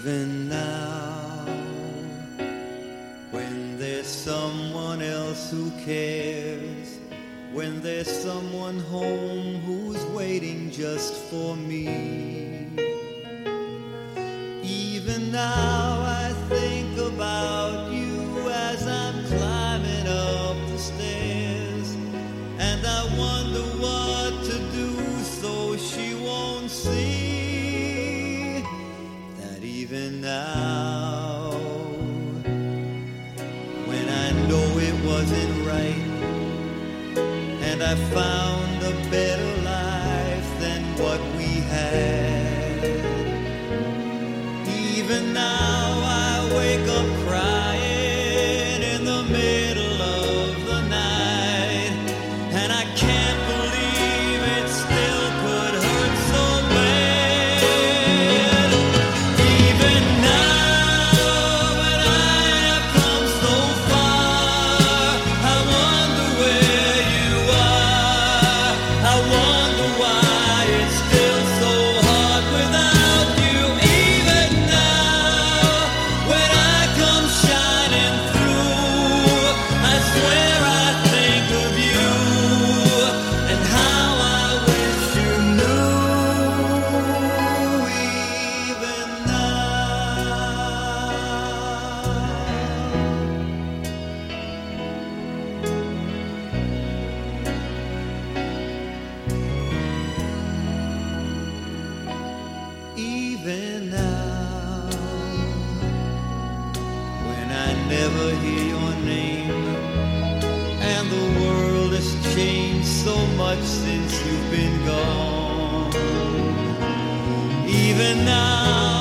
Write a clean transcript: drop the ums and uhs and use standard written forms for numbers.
Even now, when there's someone else who cares, when there's someone home who's waiting just for me, even now I think about you as I'm climbing up the stairs, and I wonder what to do so she won't see that even now, when I know it wasn't right and I found a better life than what we had, even now I wake up crying in the middle of the night, and I can't believe it still could hurt so bad. Even now when I have come so far, I wonder where you are. I wonder why it's still so hard without you. Even now when I come shining through, I swear I think of you and how I wish you knew. Even now, when I never hear your name, and the world has changed so much since you've been gone. Even now